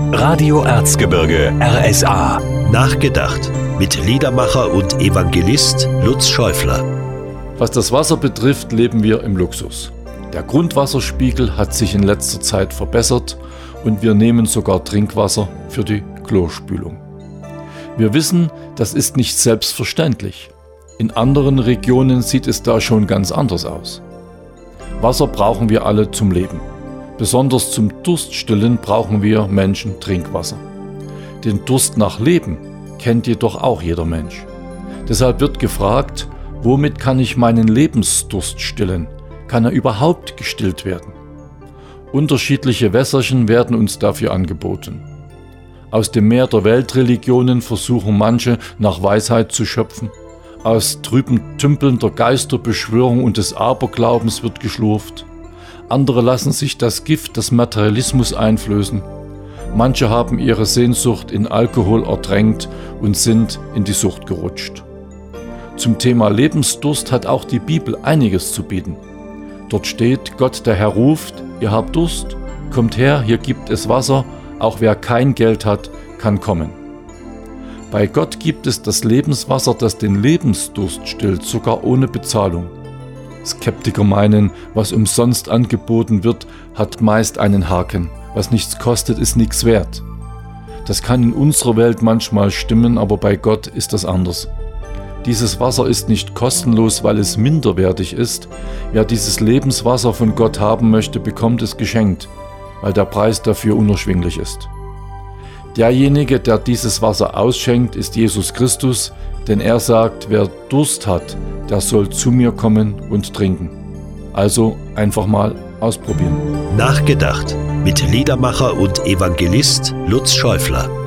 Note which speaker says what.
Speaker 1: Radio Erzgebirge RSA.
Speaker 2: Nachgedacht mit Liedermacher und Evangelist Lutz Schäufler.
Speaker 3: Was das Wasser betrifft, leben wir im Luxus. Der Grundwasserspiegel hat sich in letzter Zeit verbessert und wir nehmen sogar Trinkwasser für die Klospülung. Wir wissen, das ist nicht selbstverständlich. In anderen Regionen sieht es da schon ganz anders aus. Wasser brauchen wir alle zum Leben. Besonders zum Durststillen brauchen wir Menschen Trinkwasser. Den Durst nach Leben kennt jedoch auch jeder Mensch. Deshalb wird gefragt, womit kann ich meinen Lebensdurst stillen? Kann er überhaupt gestillt werden? Unterschiedliche Wässerchen werden uns dafür angeboten. Aus dem Meer der Weltreligionen versuchen manche nach Weisheit zu schöpfen. Aus trüben Tümpeln der Geisterbeschwörung und des Aberglaubens wird geschlurft. Andere lassen sich das Gift des Materialismus einflößen. Manche haben ihre Sehnsucht in Alkohol ertränkt und sind in die Sucht gerutscht. Zum Thema Lebensdurst hat auch die Bibel einiges zu bieten. Dort steht, Gott der Herr ruft, ihr habt Durst, kommt her, hier gibt es Wasser, auch wer kein Geld hat, kann kommen. Bei Gott gibt es das Lebenswasser, das den Lebensdurst stillt, sogar ohne Bezahlung. Skeptiker meinen, was umsonst angeboten wird, hat meist einen Haken. Was nichts kostet, ist nichts wert. Das kann in unserer Welt manchmal stimmen, aber bei Gott ist das anders. Dieses Wasser ist nicht kostenlos, weil es minderwertig ist. Wer dieses Lebenswasser von Gott haben möchte, bekommt es geschenkt, weil der Preis dafür unerschwinglich ist. Derjenige, der dieses Wasser ausschenkt, ist Jesus Christus, denn er sagt, wer Durst hat, der soll zu mir kommen und trinken. Also einfach mal ausprobieren.
Speaker 2: Nachgedacht mit Liedermacher und Evangelist Lutz Schäufler.